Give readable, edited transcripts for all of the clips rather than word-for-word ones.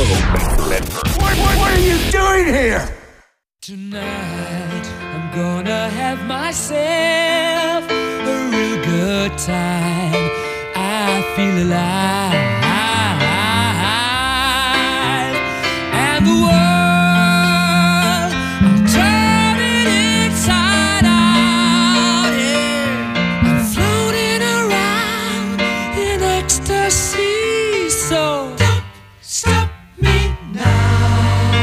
What are you doing here? Tonight I'm gonna have myself a real good time. I feel alive, and the world I'm turning inside out. Yeah. I'm floating around in ecstasy. So don't stop me now.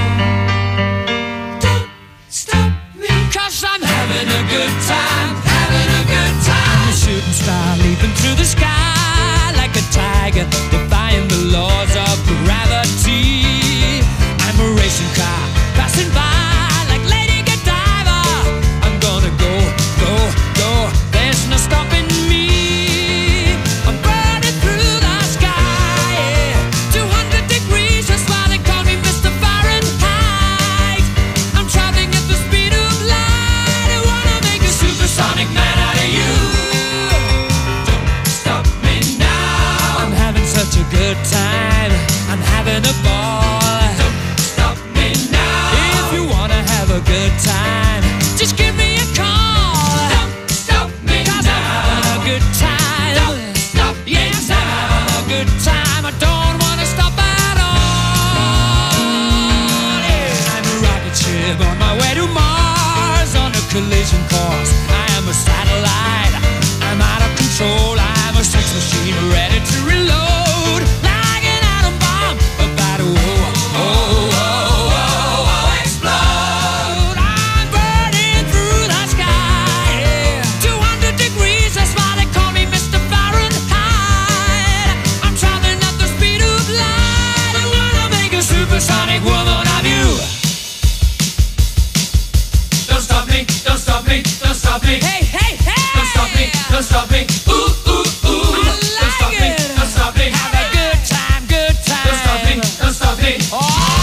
Stop me, 'cause I'm having a good time, having a good time. I'm a shooting star leaping through the sky like a tiger, defying the laws of gravity. I'm a racing car passing by like Lady Godiva. I'm gonna go, go, go. There's no stopping me. I'm burning through the sky, yeah. 200 degrees, that's why they call me Mr. Fahrenheit. I'm traveling at the speed of light. I wanna make a supersonic man out of you. Don't stop me now. I'm having such a good time. I'm having a ball. Don't stop me now. If you wanna have a good time, just give me a call. Don't stop me 'cause now. I'm having a good time. Don't stop me yes, now. I'm having a good time. I don't wanna stop at all. Yeah. I'm a rocket ship on my way to Mars on a collision course. I am a satellite. I'm out of control. I'm a sex machine ready to reload. Like an atom bomb about to explode. I'm burning through the sky. Yeah. 200 degrees, that's why they call me Mr. Fahrenheit. I'm traveling at the speed of light. I wanna make a supersonic woman of you. Don't stop me, don't stop me, don't stop me. Hey, hey, hey! Don't stop me, don't stop me. Ooh, ooh, ooh. Don't stop me, don't stop me. Have a good time, good time. Don't stop me, don't stop me. Oh!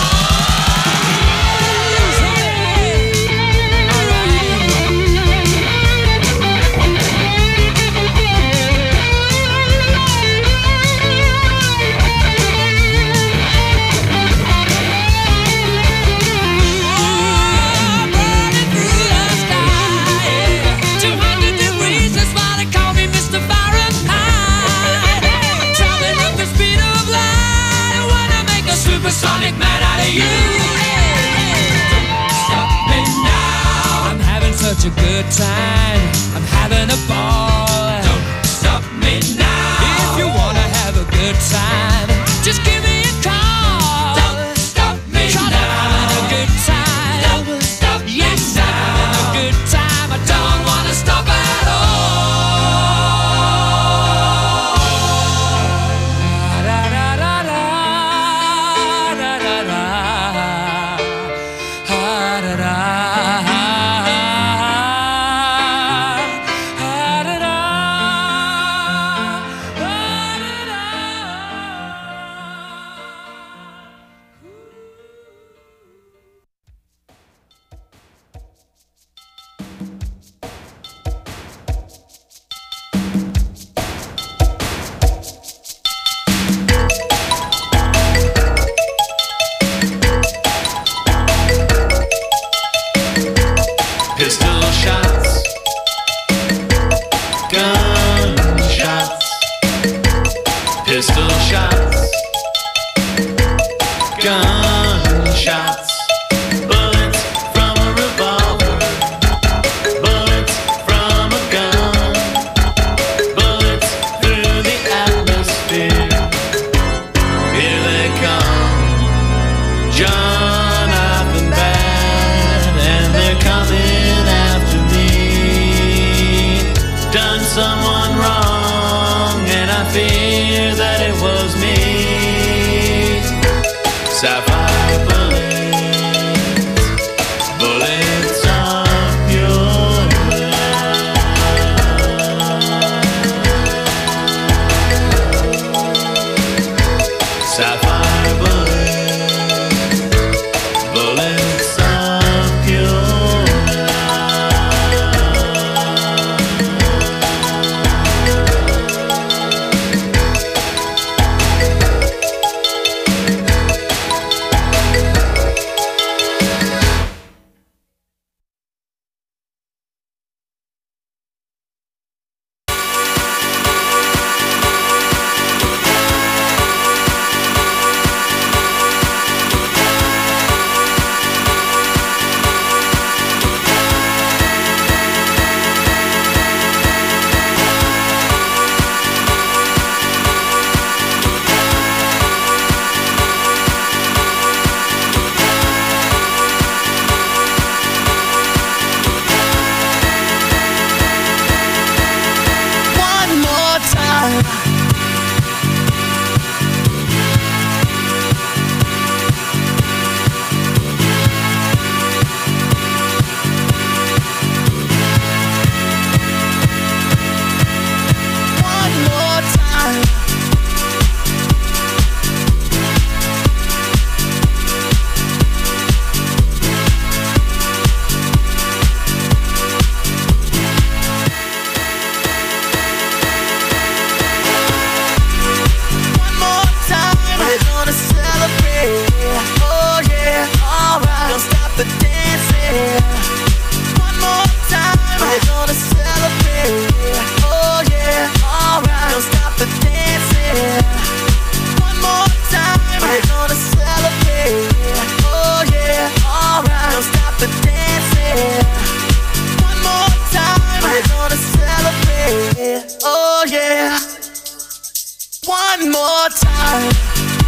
Burning through the sky, 200 degrees, that's why they call me Mr. Fahrenheit. I'm traveling at the speed of light. I wanna make a supersonic man out of you. Don't stop me now. I'm having such a good time. I'm having a ball. Don't stop me now. If you wanna have a good time, just give me a call. Don't stop me now. I'm having a good time. Don't stop me yes, now. I'm having a good time. I don't wanna stop at all. Da, da, da, da, da, da, da. Ah, da, da. Ah, da, da. Pistol shots, gun shots, pistol shots, gun shots, bullets from a revolver, bullets from a gun, bullets through the atmosphere. Here they come, Jonathan Bad, and they're coming after me. Done someone wrong, and I fear that it was me. Sapphire celebration.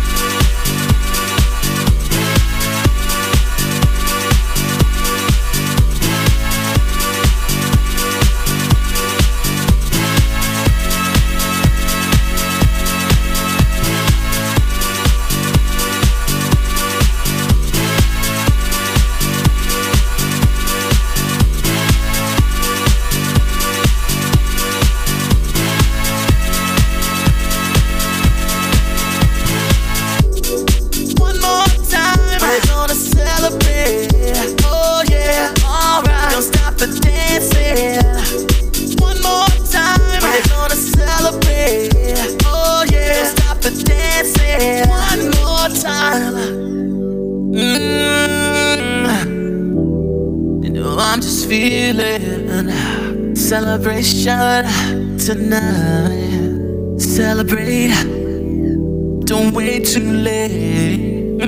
Celebration tonight. Celebrate. Don't wait too late.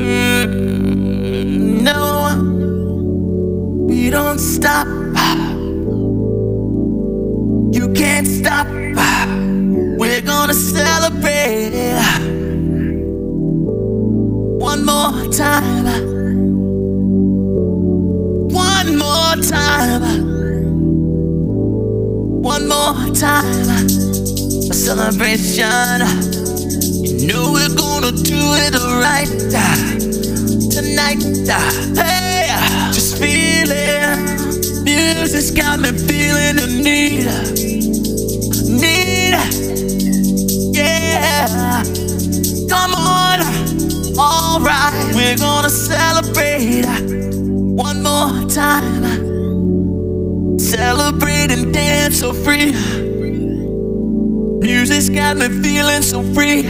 No, we don't stop. You can't stop. We're gonna celebrate. One more time. One more time. One more time, a celebration. You know we're gonna do it right tonight. Hey, just feel it. Music's got me feeling the need. Yeah, come on. Alright, we're gonna celebrate one more time. Celebrate and dance so free. Music's got me feeling so free.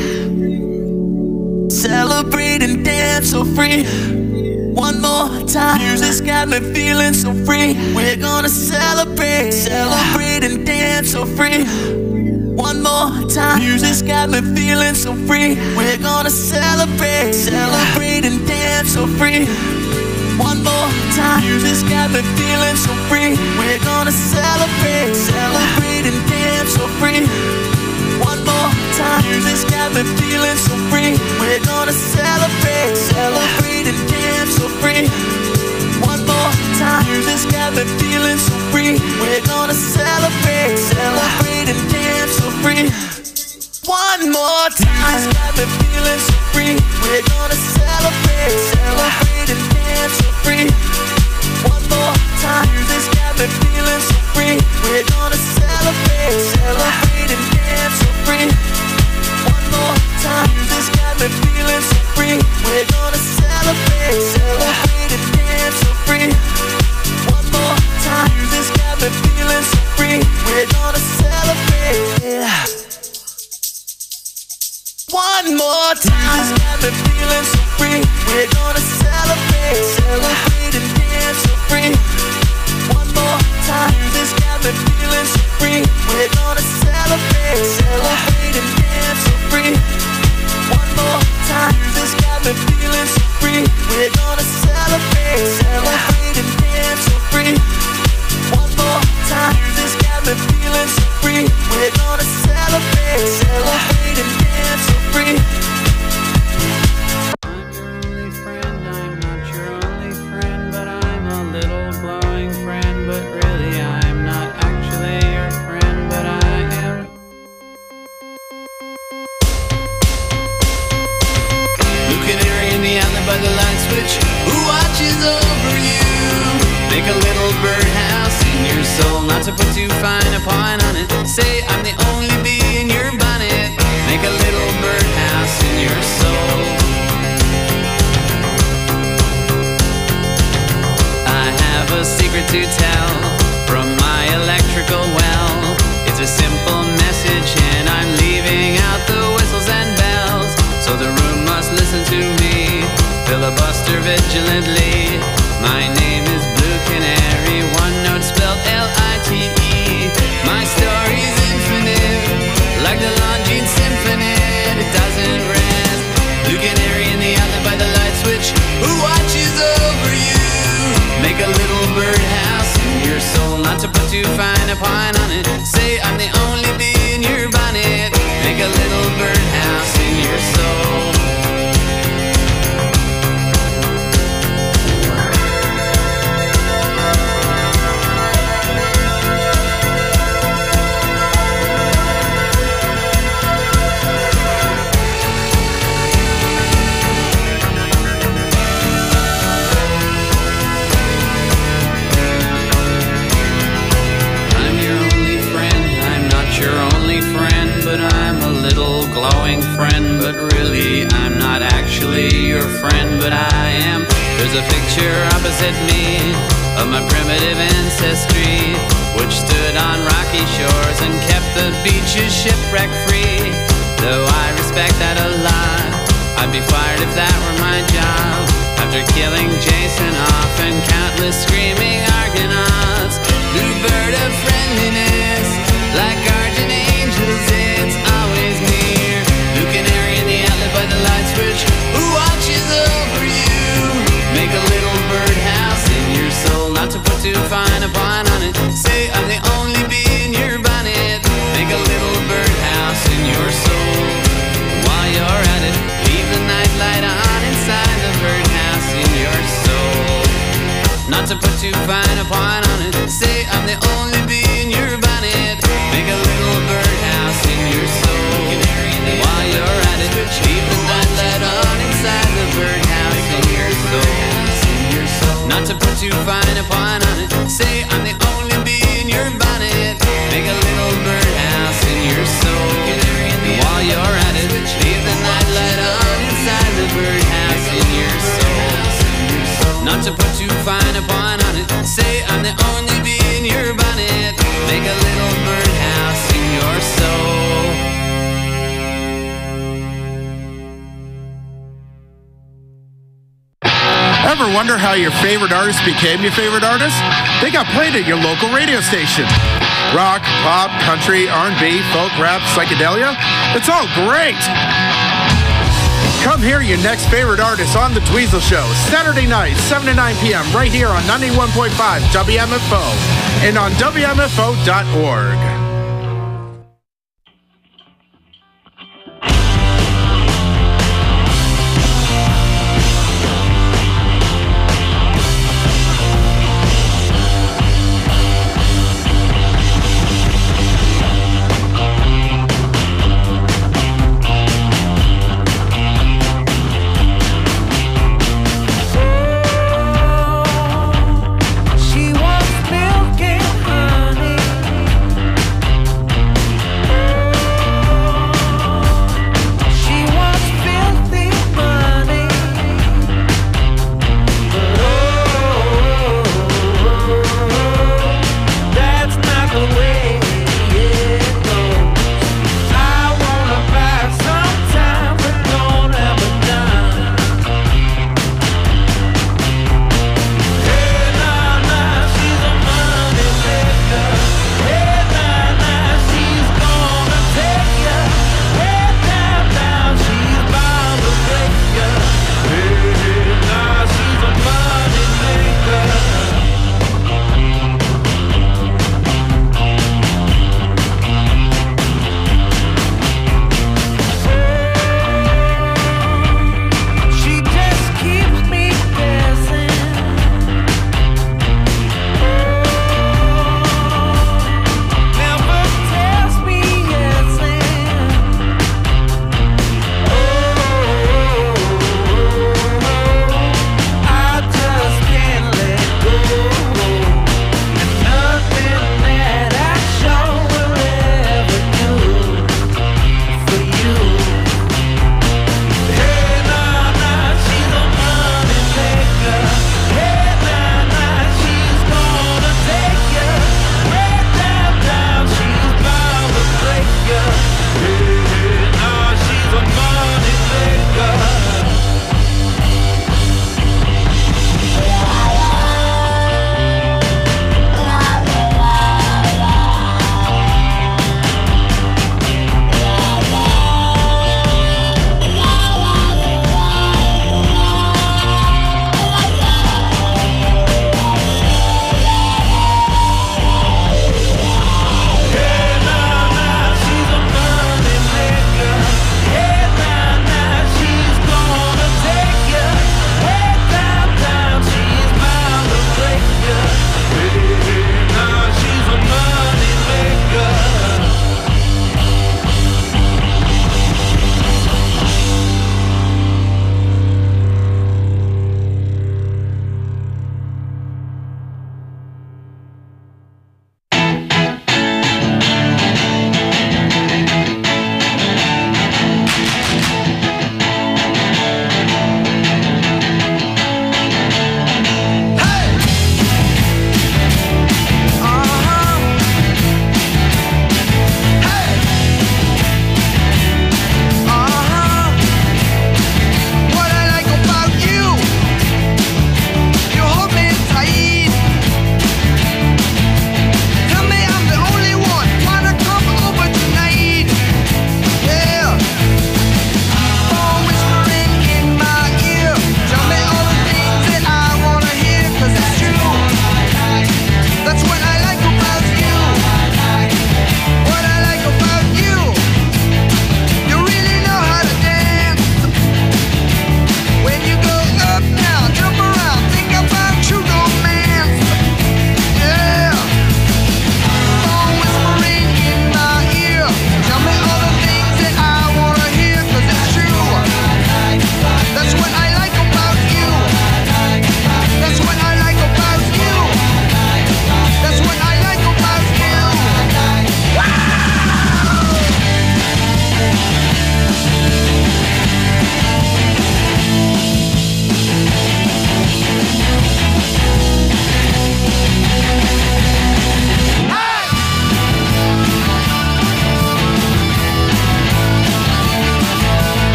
Celebrate and dance so free. One more time. Music's got me feeling so free. We're gonna celebrate. Celebrate and dance so free. One more time. Music's got me feeling so free. We're gonna celebrate. Celebrate and dance so free. One more time. Music's got me feeling so free. We're gonna celebrate. Celebrate and dance so free. One more time. Music's got me feeling so free. We're gonna celebrate. Celebrate and dance so free. One more time. Music's got me feeling so free. We're gonna celebrate. Celebrate and dance so free. One more time. Music's got me feeling so free. We're gonna celebrate. Celebrate and dance so free. One more time. Music's got me feeling so free. We're gonna celebrate. Celebrate and dance so free. One more time. Music's got me feeling so free. We're gonna celebrate. Celebrate and dance so free. One more time. Music's got me feeling so free. We're gonna celebrate. One more time. Music's got me feeling so free. We're gonna celebrate. Celebrate and dance so free. One more time. Music's got me feeling so free. We're gonna celebrate. Celebrate and dance so free. One more time. Music's got me feeling so free. We're gonna celebrate. Celebrate and dance so free. One more time. Music's got me feeling so free. We're gonna celebrate. Celebrate and dance so free. By the light switch, who watches over you? Make a little birdhouse in your soul, not to put too fine a point on it. Say I'm the only bee in your bonnet. Make a little birdhouse in your soul. I have a secret to tell from my electrical well. It's a simple message and I'm leaving out the whistles and bells, so the room must listen to me. Filibuster vigilantly. My name is Blue Canary, one note spelled L-I-T-E. My story's infinite, like the Longines Symphony. It doesn't rest. Blue Canary in the outlet by the light switch, who watches over you? Make a little birdhouse in your soul, not to put too fine a pine on it. Say I'm the only bee in your bonnet, make a little birdhouse in your soul. But I'm a little glowing friend, but really I'm not actually your friend, but I am. There's a picture opposite me of my primitive ancestry, which stood on rocky shores and kept the beaches shipwreck free. Though I respect that a lot, I'd be fired if that were my job. After killing Jason off and countless screaming Argonauts, blue bird of friendliness, like guardian angels, it's always near. Blue canary in the outlet by the light switch, who watches over you? Make a little birdhouse in your soul, not to put too fine a point on it. Say I'm the only bee in your bonnet. Make a little birdhouse in your soul. While you're at it, leave the night light on inside the birdhouse in your soul. Not to put too fine a point on it. Say I'm the only bee in your bonnet. Make a little birdhouse in your soul. While you're at it, leave the night light on inside the birdhouse in your soul. Not to put too fine a point on it. Say I'm the only bee in your bonnet. Make a little birdhouse in your soul. While you're at it, leave the night light on inside the birdhouse in your soul. Not to put too fine a point on it. Say I'm the only bee in your bonnet. Make a little birdhouse in your soul. Ever wonder how your favorite artist became your favorite artist? They got played at your local radio station. Rock, pop, country, R&B, folk, rap, psychedelia. It's all great. Come hear your next favorite artist on The Dweezil Show, Saturday night, 7 to 9 p.m. right here on 91.5 WMFO and on WMFO.org. She wants milk and honey.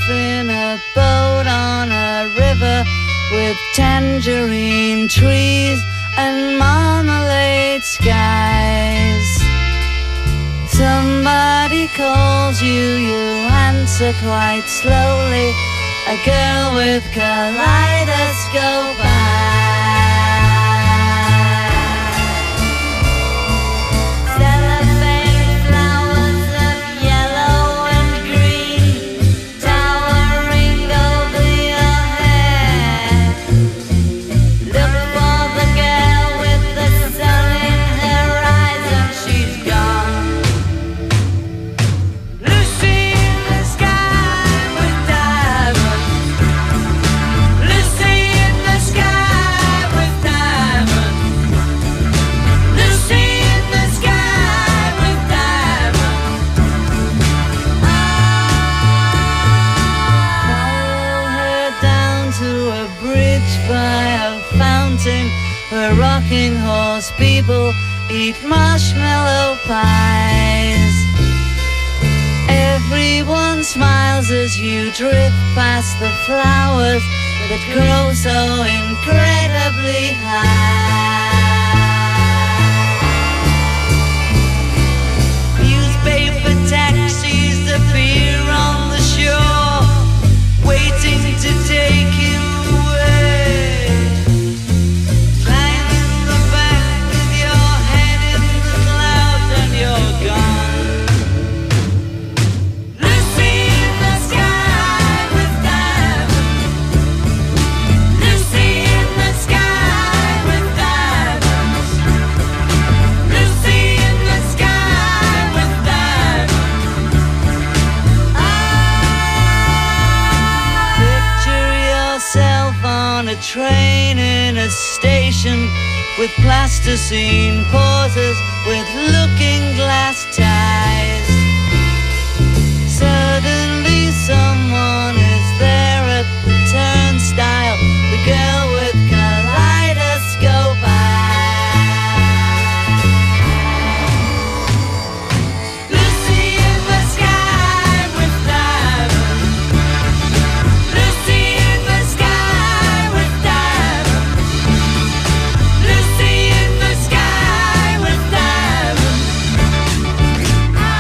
in a boat on a river with tangerine trees and marmalade skies. Somebody calls you, you answer quite slowly. A girl with kaleidoscope cellophane flowers of yellow and green towering over your head. Look for the girl with the sun in her eyes and she's gone. Lucy in the sky with diamonds. Lucy in the sky with diamonds. Lucy in the sky with diamonds. Follow her down to a bridge by a fountain where rocking horse people eat marshmallow pies. Everyone smiles as you drift past the flowers that grow so incredibly high. Newspaper taxis appear on the shore, waiting to take you away. Climb in the back with your head in the clouds and you're gone. Lucy in the sky with diamonds. Lucy in the sky with diamonds. Lucy in the sky with diamonds. Picture yourself on a train in a station with plasticine pauses with looking glass ties. Suddenly someone is there at the turnstile, the girl with kaleidoscope eyes. Lucy in the sky with diamonds. Lucy in the sky with diamonds. Lucy in the sky with diamonds.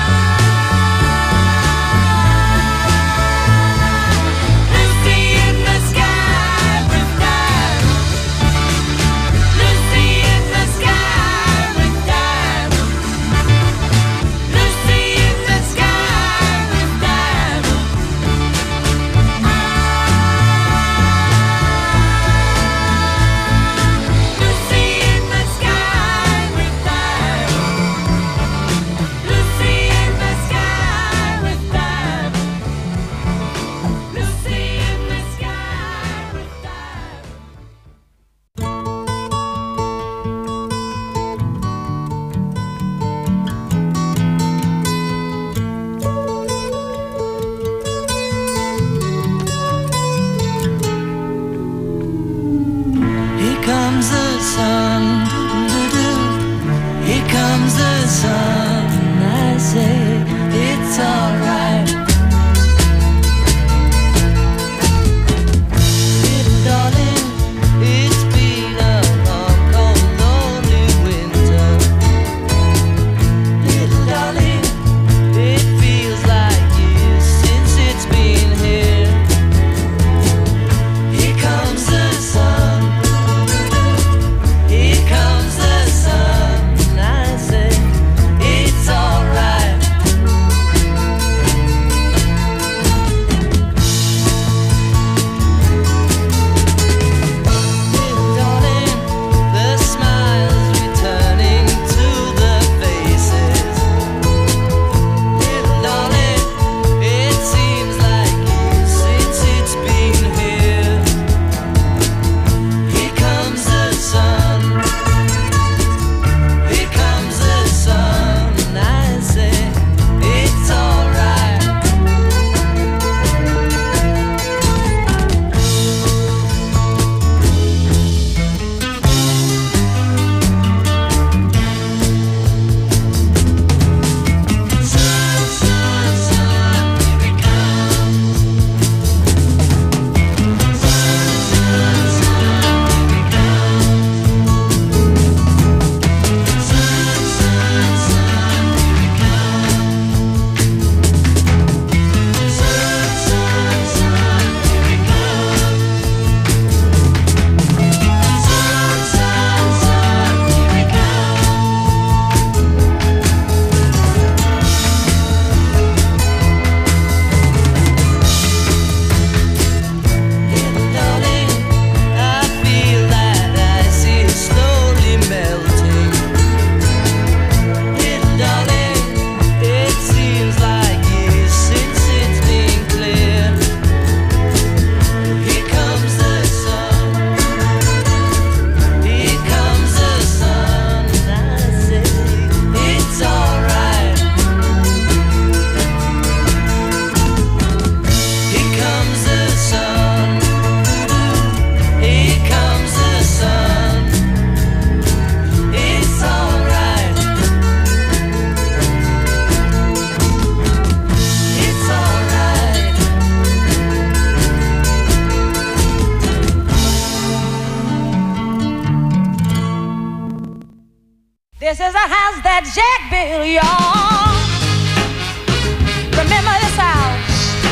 This is a house that Jack built, y'all. Remember this house.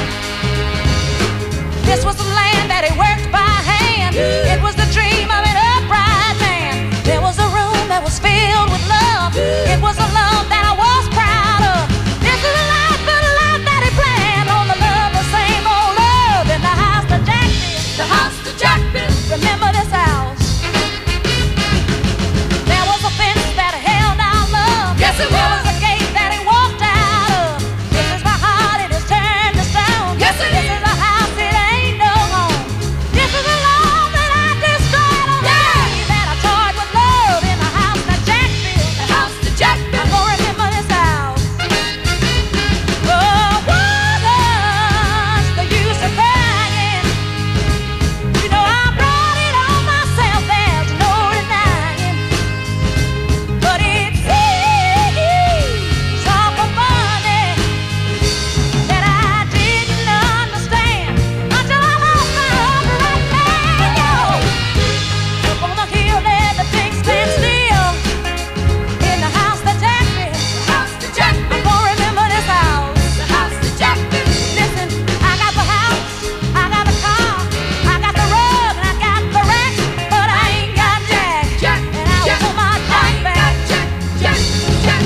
This was the land that he worked by hand. It was the dream of an upright man. There was a room that was filled with love. It was a love that I was proud of. This is a life that he planned on the love, the same old love in the house that Jack built. The house that Jack built. Remember this house. There was a fence that held our love. Yes, it was. There was a gate that he walked out of. This is my heart, it is turned to stone. Yes, it is. This is a house, it ain't no home. This is a love that I destroyed on the day that I toyed with love in the house that Jack built. The house that Jack built. I'm gonna remember this house. Oh, what was the use of crying? You know I brought it on myself, there's no denying. But it seems awful funny that I didn't understand until I lost my upright man, yo. Up on the hill there the things stand still in the house that Jack built. The house that Jack built. I'm gonna remember this house. The house that Jack built. Listen, I got the house, I got the car, I got the rug, and I got the rack, but I ain't got Jack. Jack, and I want my Jack back. Jack, Jack, Jack.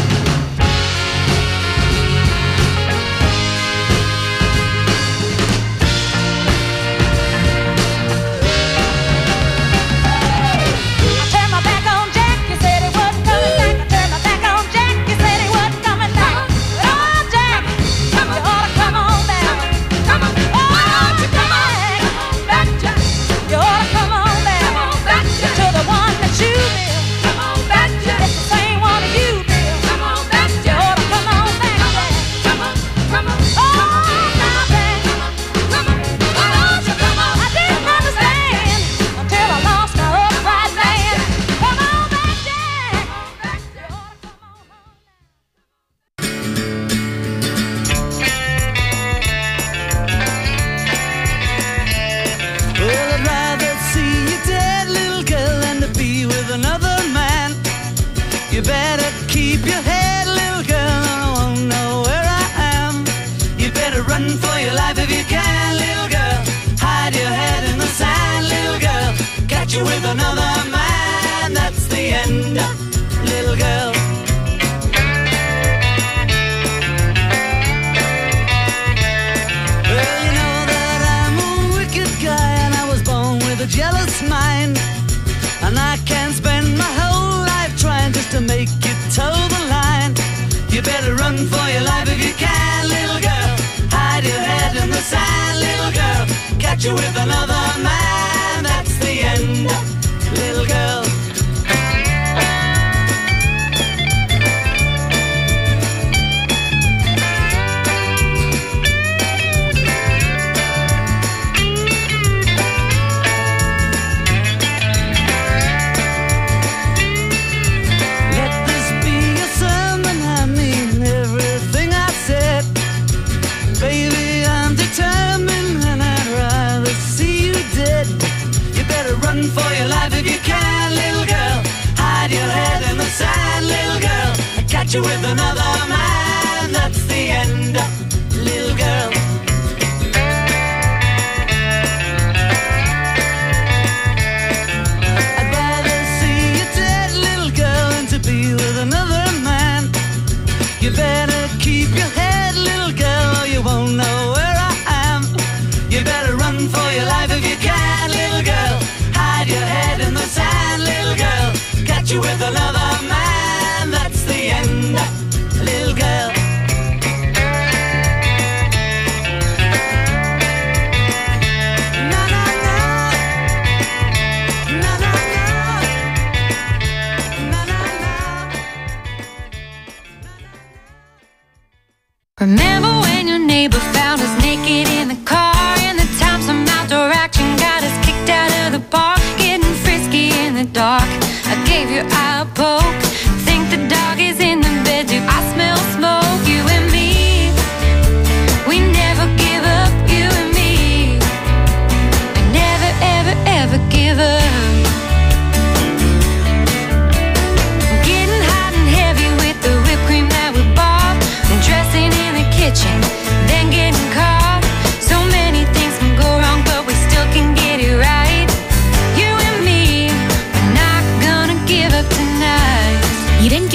I turned my back on Jack, he said he wasn't coming back. I turned my back on Jack, he said he wasn't coming back. But oh, Jack, you ought to come on back. Come on, why don't you come on back, Jack? You ought to come on back to the one that you built. Come on back, Jack. It's the same one that you built. Come on back, Jack. You ought to come on back, Jack. Come on, come on. Oh, now, Jack. Come on, why don't you come on? I didn't understand until I lost my upright man. Come on back, Jack. You ought to come on home Well, I'd rather see you dead, little girl, than to be with another man. You better keep your head, little girl, or I won't know where I am. You better run for your life if you can, little girl. Hide your head in the sand, little girl. Catch you with another man, that's the end, little girl. Well, you know that I'm a wicked guy, and I was born with a jealous mind. And I can't spend my whole life trying just to make you toe the line. You better run for your life if you can, little girl. Hide your head in the sand, little girl. Catch you with another man, that's the end, little girl. Let this be a sermon, I mean everything I said. Baby, I'm determined and I'd rather see you dead. You better run for your life if you can, little girl. Hide your head in the sand, little girl. Catch you with another man, that's the end, little girl. I'd rather see you dead, little girl, than to be with another man. You better keep your head, little girl, or you won't know where I am. You better run for your life if you can, little girl. Hide your head in the sand, little girl. Catch you with another man, that's the end, little girl. Na na na, na na na, na na na. Remember when your neighbor found us naked in the car, and the time some outdoor action got us kicked out of the park, getting frisky in the dark. I gave your eye a poke, think the dog is in the bed too. I smell smoke, you and me. We never give up, you and me. We never, ever, ever give up. Getting hot and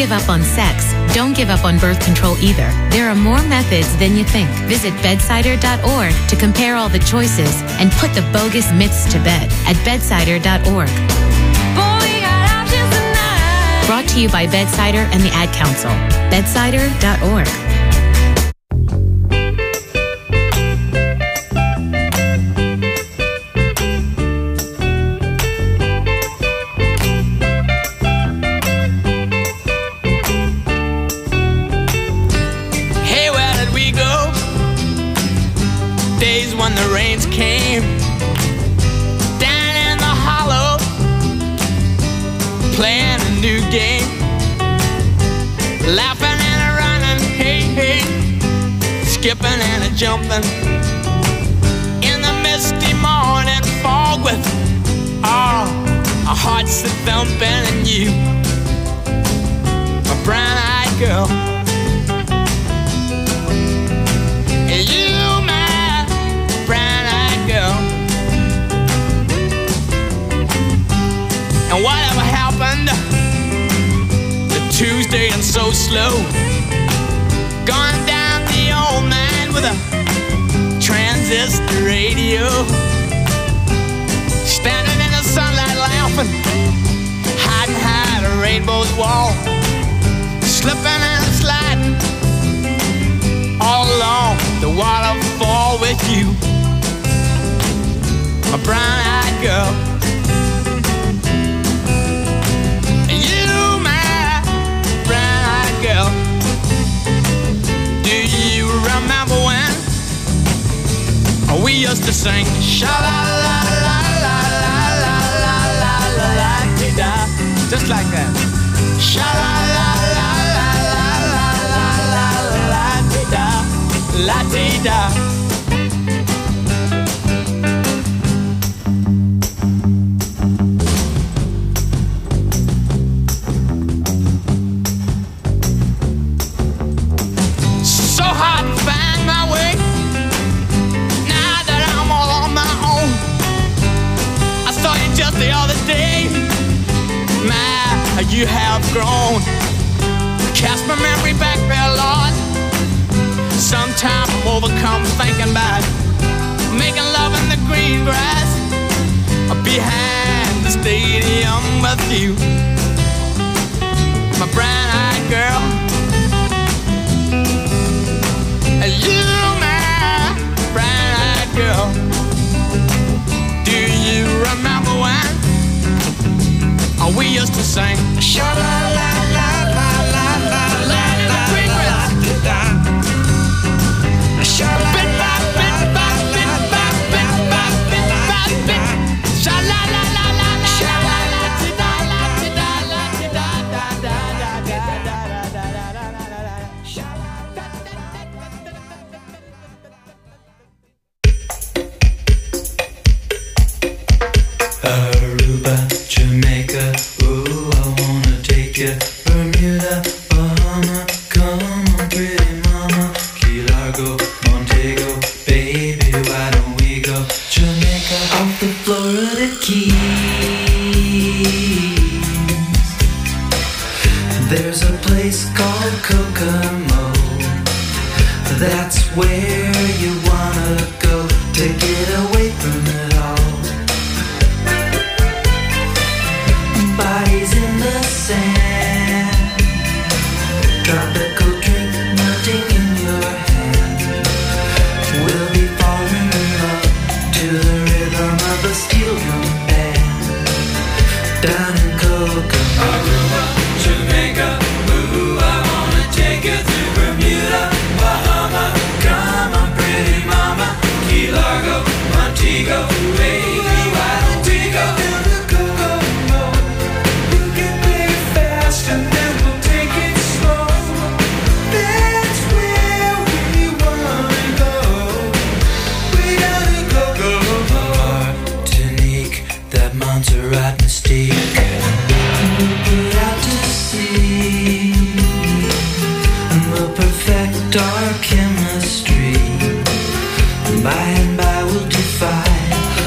give up on sex, don't give up on birth control either. There are more methods than you think. Visit bedsider.org to compare all the choices and put the bogus myths to bed at bedsider.org. Brought to you by Bedsider and the Ad Council. Bedsider.org. Hey, where did we go? Days when the rains came down in the hollow, playing a new game, laughing and a running, hey, hey, skipping and a jumping in the misty morning fog with our hearts a thumping, and you, my brown-eyed girl, and you, my brown-eyed girl. And whatever happened to Tuesday and so slow, gone down the old man with a transistor radio, standing in the sunlight laughing, hiding behind a rainbow's wall, slipping and sliding all along the waterfall with you, my brown-eyed girl. Girl, do you remember when we used to sing sha la la la la la la la la la da, just like that, sha la la la la la la la la da, la da. The other day, you have grown. Cast my memory back there, Lord. Sometimes I'm overcome thinking about making love in the green grass behind the stadium with you, my brown-eyed girl. You, my brown-eyed girl. Do you remember when we used to sing sha la la la la la la la la la sha la la la la la la sha la la la la sha la la Aruba, Jamaica, ooh, I wanna take you. Bermuda, Bahama, come on, pretty mama. Key Largo, Montego, baby, why don't we go? Jamaica, off the Florida Keys. There's a place called Kokomo. That's where you wanna go to get away from it all. Bodies in the sand, tropical drink melting in your hand. We'll be falling in love to the rhythm of a steel drum band. Down in Kokomo, Aruba, Jamaica, ooh, I wanna take you to Bermuda, Bahama. Come on, pretty mama, Key Largo, Montego, baby, why don't we go? And then we'll take it slow. That's where we wanna go. We gotta go. Martinique, that Montserrat mystique. We'll put out to sea, and we'll perfect our chemistry. By and by we'll defy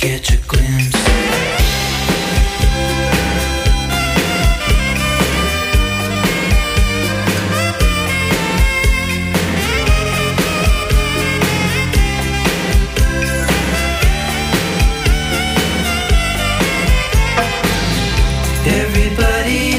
catch a glimpse. Everybody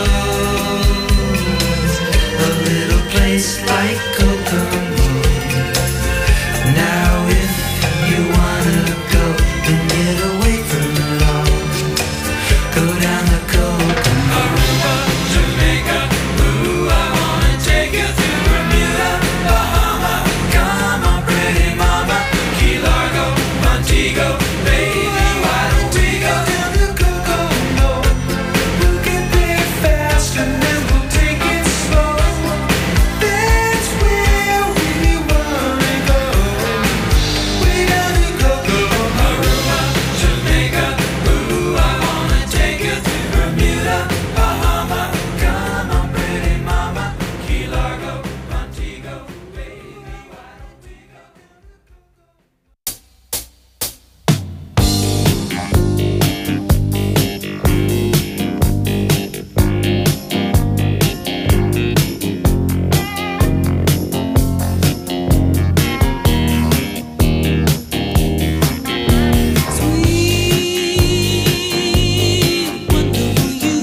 knows a little place like Kokomo. Now if you wanna go and get away from it all, go down the Kokomo. Aruba, Jamaica, ooh, I wanna take you to Bermuda, Bahama. Come on, pretty mama, Key Largo, Montego, baby, why don't we go down the Kokomo? We'll get there fast and then we'll take it slow. That's where we wanna go. Way down the Kokomo. Aruba, Jamaica, ooh, I wanna take you to Bermuda, Bahama. Come on, pretty mama, Key Largo, Montego, baby, why don't we go? Sweet, wonderful you.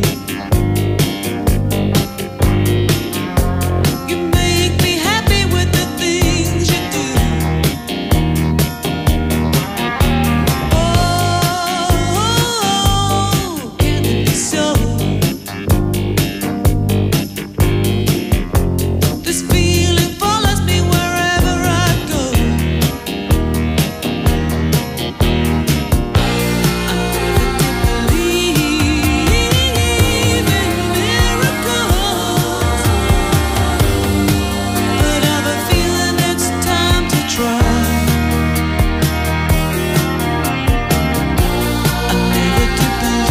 You make me happy with the things you do. Oh, can it be so? This feeling follows me wherever I go. Believe in miracles, but I have a feeling it's time to try. I never did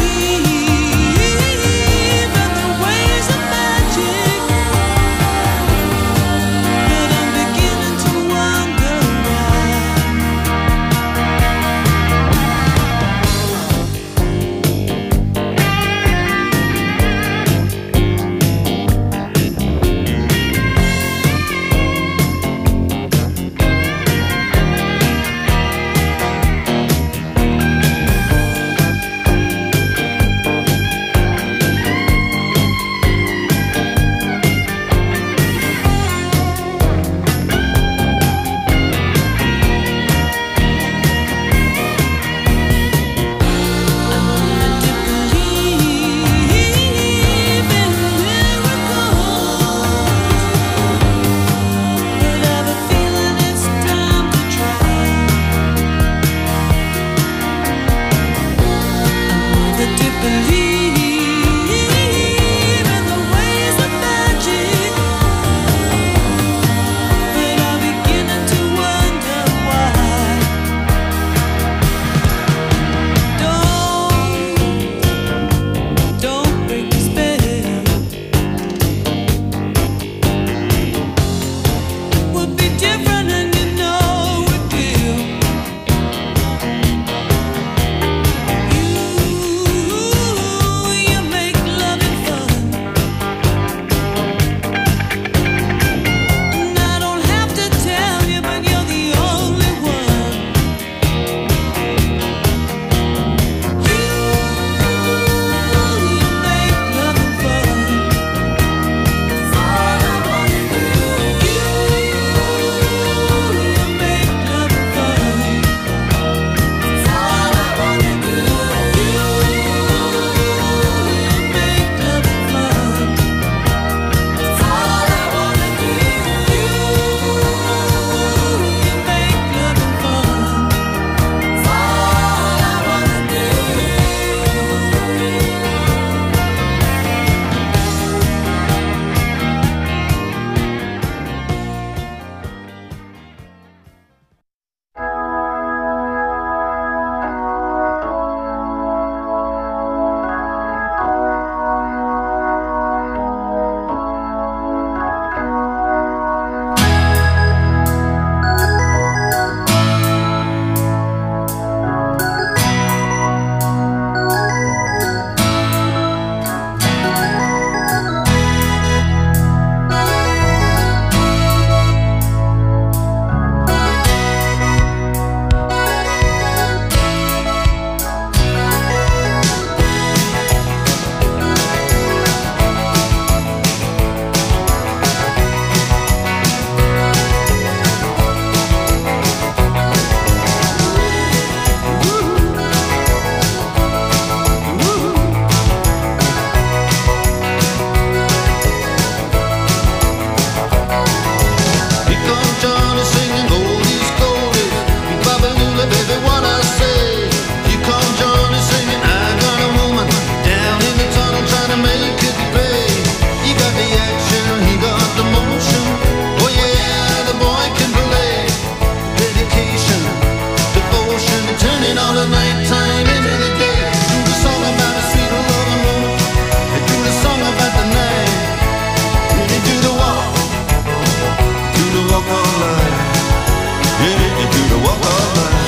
believe in the ways of magic, but I'm beginning to wonder why. Don't break the spell. Would be different and you know it will. You all the nighttime into the day. Do the song about a sweet loving woman. They do the song about the night. They do the walk all night. Yeah, they do the walk all night.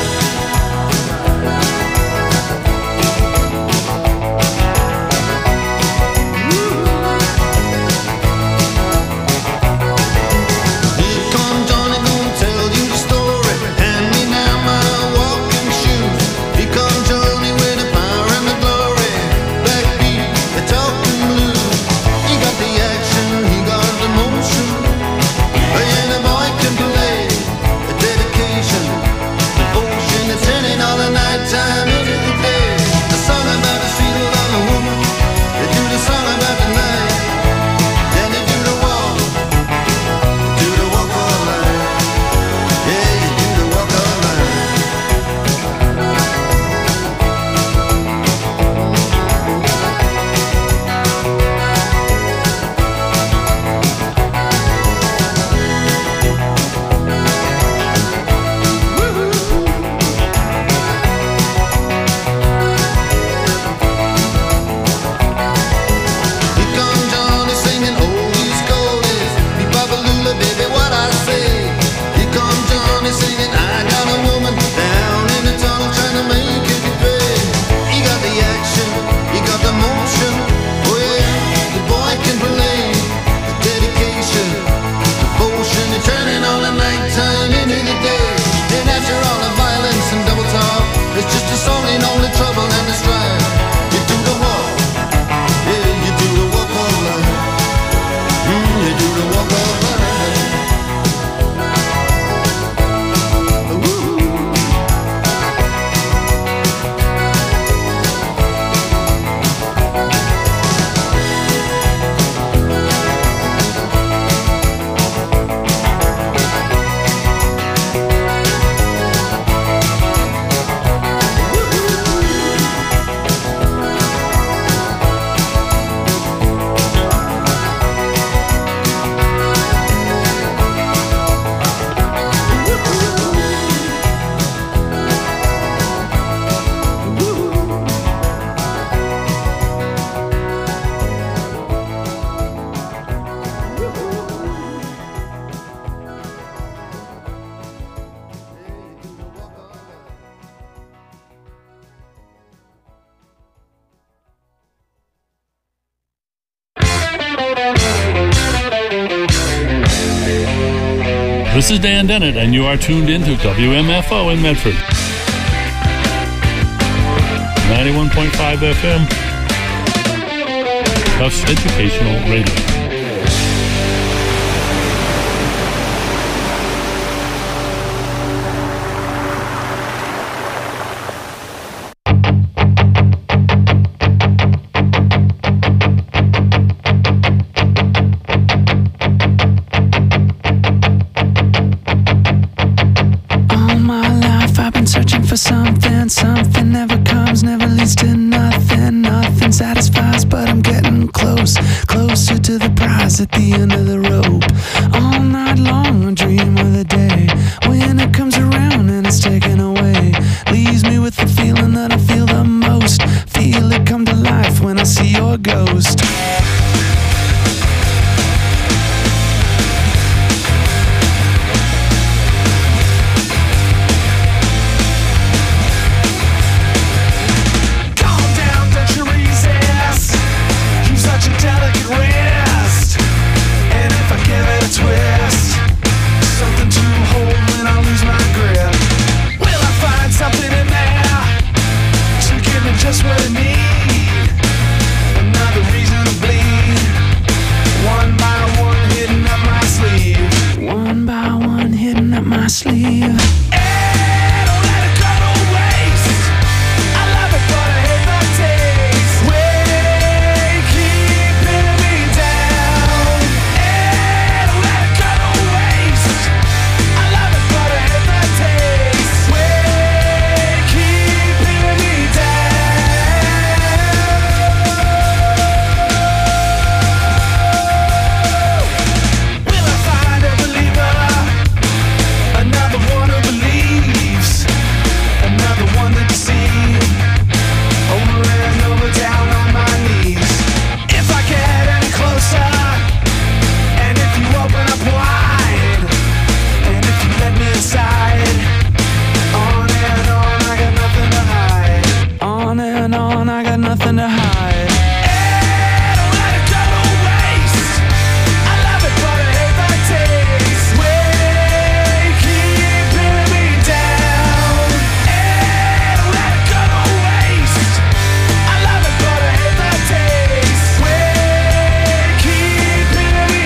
This is Dan Dennett, and you are tuned into WMFO in Medford. 91.5 FM. Tufts Educational Radio. Something never comes, never leads to nothing. Nothing satisfies, but I'm getting closer to the prize at the end of the rope. All night long I dream of the day when it comes around and it's taken away. Leaves me with the feeling that I feel the most. Feel it come to life when I see your ghost. got nothing to hide. Don't let it go to waste. I love it, but I hate the taste. Way keeping me down. Don't let it go to waste. I love it, but I hate the taste. Way keeping me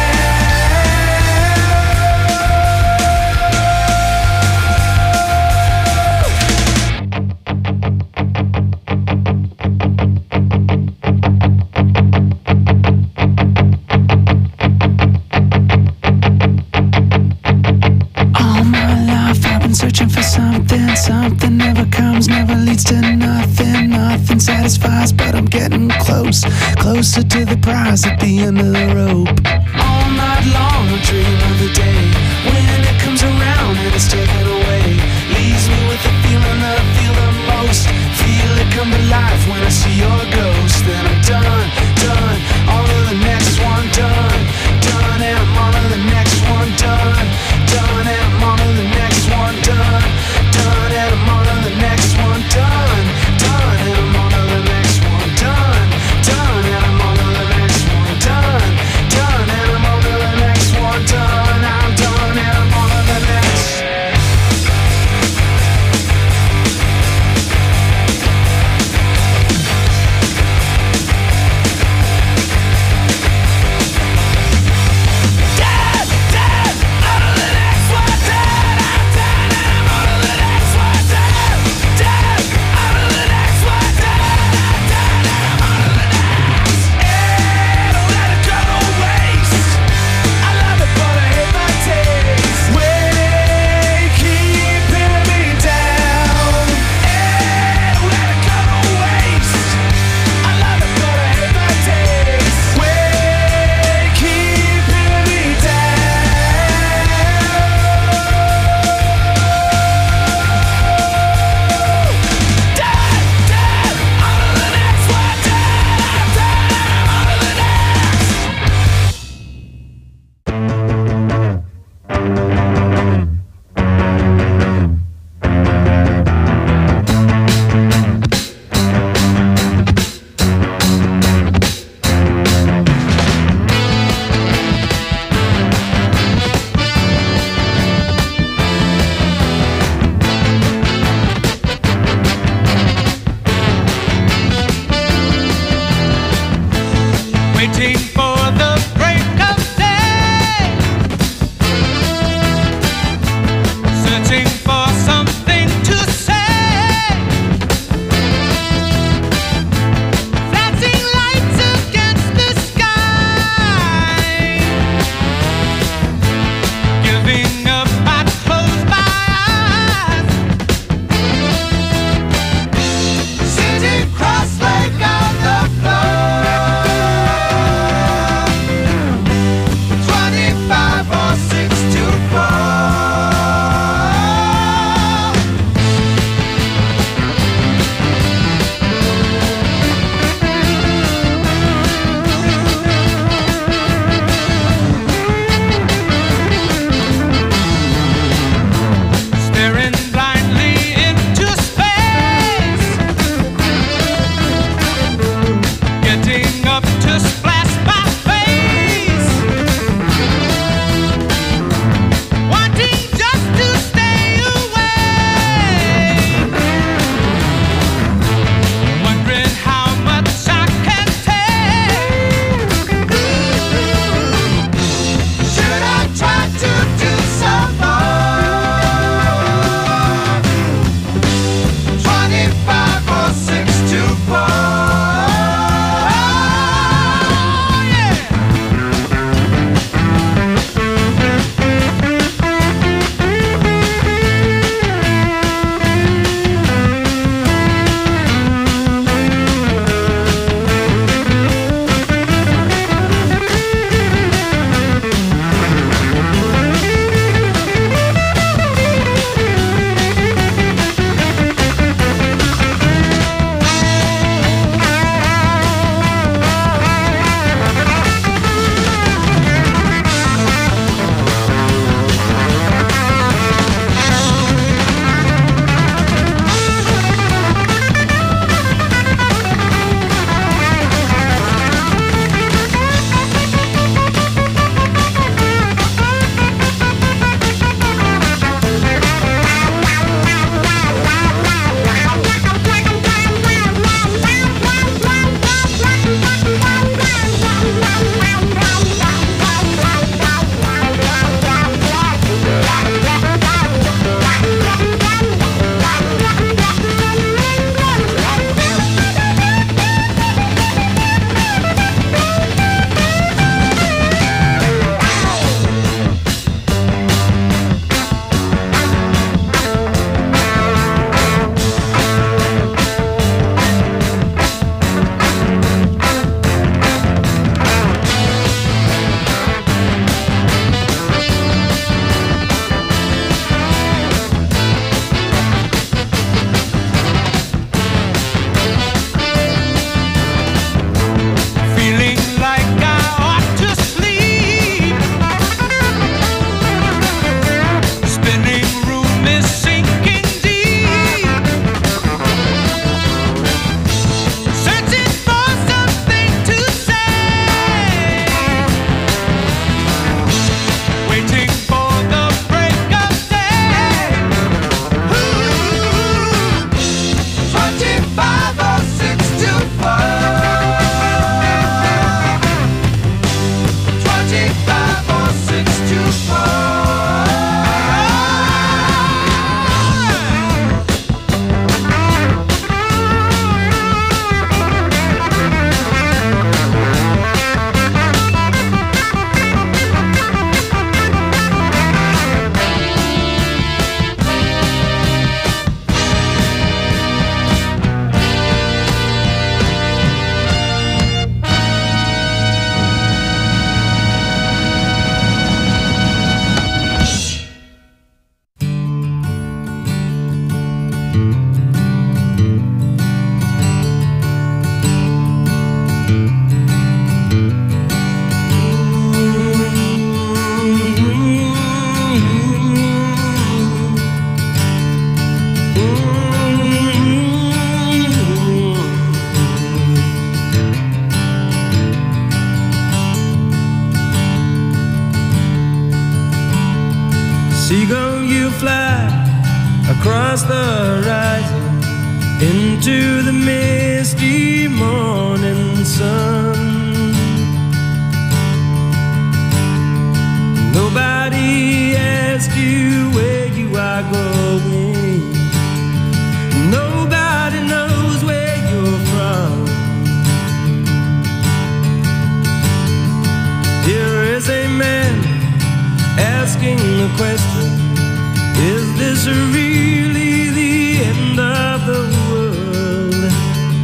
All my life I've been searching for something. Something never comes, never leads to nothing. Nothing satisfies, but I'm getting close. Closer to the prize at the end of the rope. All night long I dream of the day when it comes around and it's taken away. Leaves me with the feeling that I feel the most. Feel it come to life when I see your ghost. Then I'm done, done. On to the next one, done, done. And I'm on to the next one, done, done. And I'm on to the next one, done, done. And I'm on to the next one, done, done. And I'm on to the next one, done, done. And I'm on to the next one, done, done. And I'm on to the next one, done. I'm done and I'm on to the next. across the horizon into the misty morning sun. Nobody asks you where you are going. Nobody knows where you're from. Here is a man asking the question, is this really the end of the world?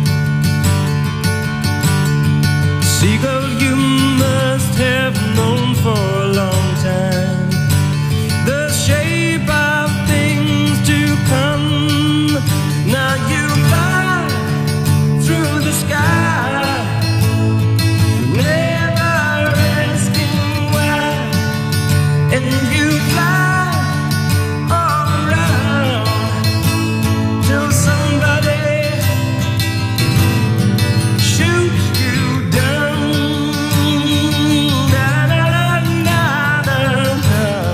Seagull, you must have known for a long time the shape of things to come. Now you fly through the sky, never asking why, and you fly all around till somebody shoots you down. Na, na, na, na, na, na.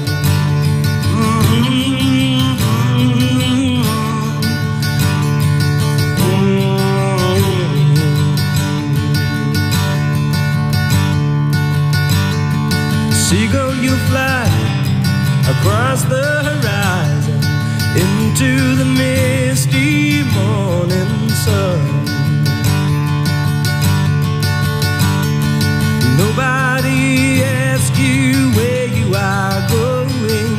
Seagull, you fly across the horizon into the misty morning sun. Nobody asks you where you are going.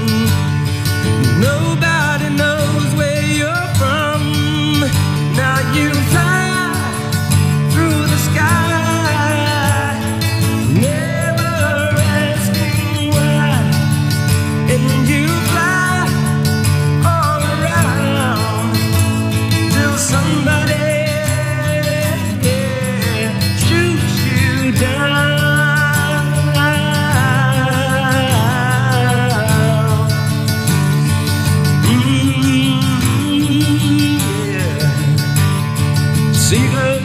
Nobody knows where you're from. Now you fly through the sky, never asking why, and you fly all around till somebody shoots you down. Yeah. Seagull,